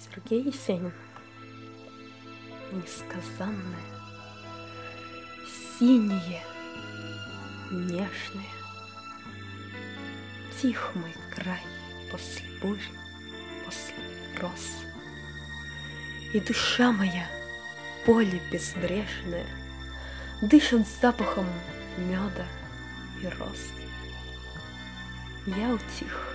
Сергей Есенин. Несказанное, синее, нежное. Тих мой край после бури, после роз. И душа моя, поле безбрежное, дышит запахом меда и роз. Я утих.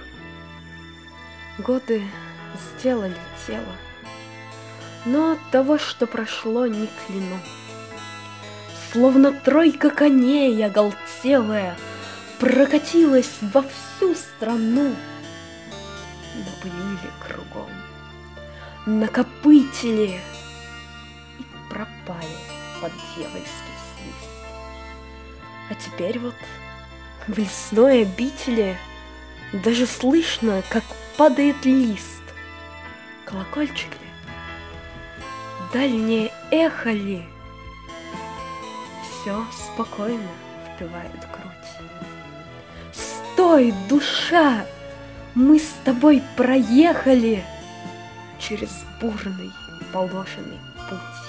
Годы сделали тело, но от того, что прошло, не кляну. Словно тройка коней оголтелая прокатилась во всю страну. Напылили кругом, накопытили и пропали под дьявольский свист. А теперь вот в лесной обители даже слышно, как падает лист. Колокольчик ли? Дальнее эхо ли? Все спокойно впивает грудь. Стой, душа! Мы с тобой проехали через бурный положенный путь.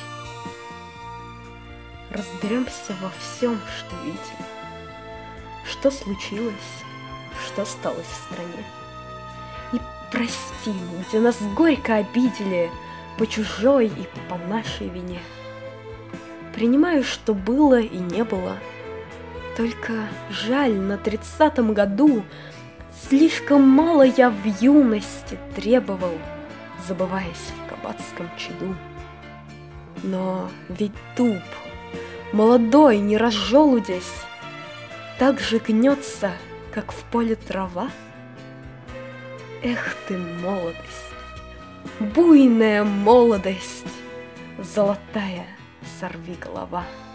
Разберемся во всем, что видели. Что случилось, что сталось в стране. И простим, где нас горько обидели по чужой и по нашей вине. Принимаю, что было и не было. Только жаль, на 30-м году слишком мало я в юности требовал, забываясь в кабацком чаду. Но ведь дуб, молодой, не разжелудясь, так же гнется, как в поле трава. Эх ты, молодость, буйная молодость, золотая сорвиголова.